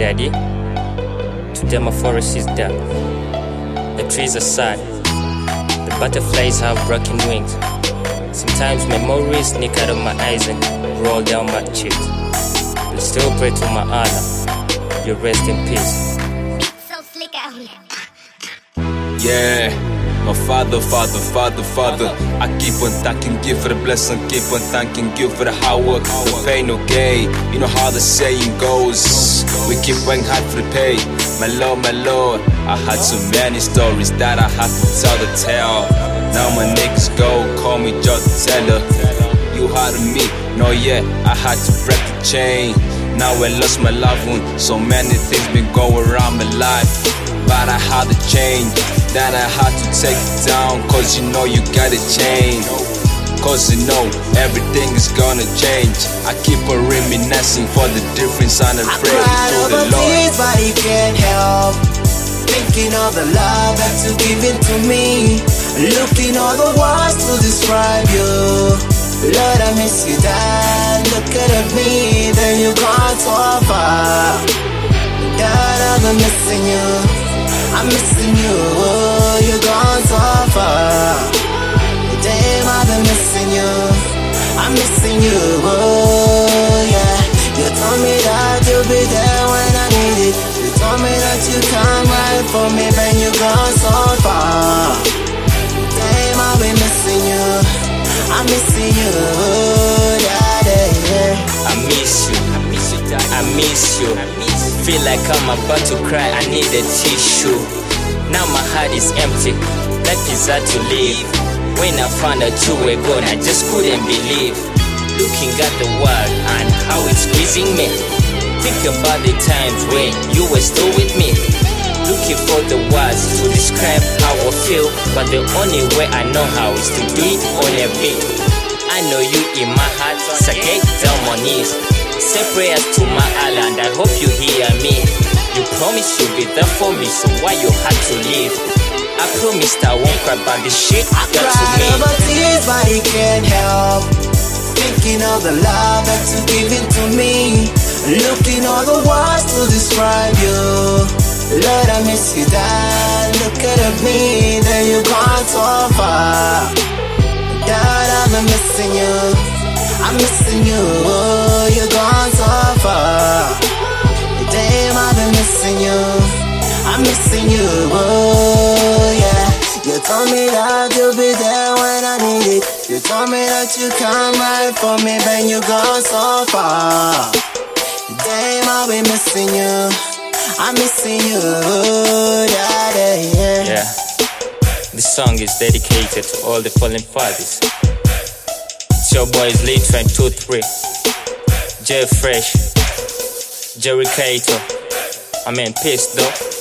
daddy. Today my forest is dark. The trees are sad. The butterflies have broken wings. Sometimes memories sneak out of my eyes and roll down my cheeks. But still pray to my Allah, you rest in peace. Yeah, my father. I keep on thanking you for the blessing, keep on thanking you for the hard work. No pain, no gain, you know how the saying goes. We keep working hard for the pay. My Lord, I had so many stories that I have to tell the tale. Now my niggas go, call me Joe the Teller. You hard on me, no yeah, I had to break the chain. Now I lost my loved one, so many things been going around my life. But I had to change, that I had to take it down. Cause you know you gotta change, cause you know everything is gonna change. I keep on reminiscing for the difference and I pray to the Lord. Tears, but he can't help thinking of the love that you've given to me. Looking all the words to describe you. Lord, I miss you, Dad. Looking at me, then you gone so far. Dad, I've been missing you. I'm missing you, you're gone so far. Damn, I've been missing you. I'm missing you, yeah. You told me that you'll be there when I need it. You told me that you come right for me, but you're gone so far. Damn, I've been missing you. I'm missing you, daddy. I miss you, I miss you. Feel like I'm about to cry, I need a tissue. Now my heart is empty, life is hard to live. When I found out you were gone, I just couldn't believe. Looking at the world and how it's squeezing me. Think about the times when you were still with me. Looking for the words to describe how I feel, but the only way I know how is to do it on a beat. I know you in my heart, so get down my knees. Say prayers to my Allah and I hope you hear me. You promised you'll be there for me, so why you had to leave? I promised I won't cry about the shit I got to me. I cried over tears, but he can't help thinking of the love that you've given to me. Looking all the words to describe you. Lord, I miss you, Dad. Look at me, then you gone so far. Dad, I've been missing you. I'm missing you, you're gone so far. Damn, I've been missing you. I'm missing you, yeah. You told me that you'll be there when I need it. You told me that you come right for me, but you gone so far. Damn, I've been missing you. I'm missing you, daddy. Yeah, this song is dedicated to all the fallen fathers. It's your boys Lee Train 2-3, J Fresh, Jerry Kato. I mean, peace though.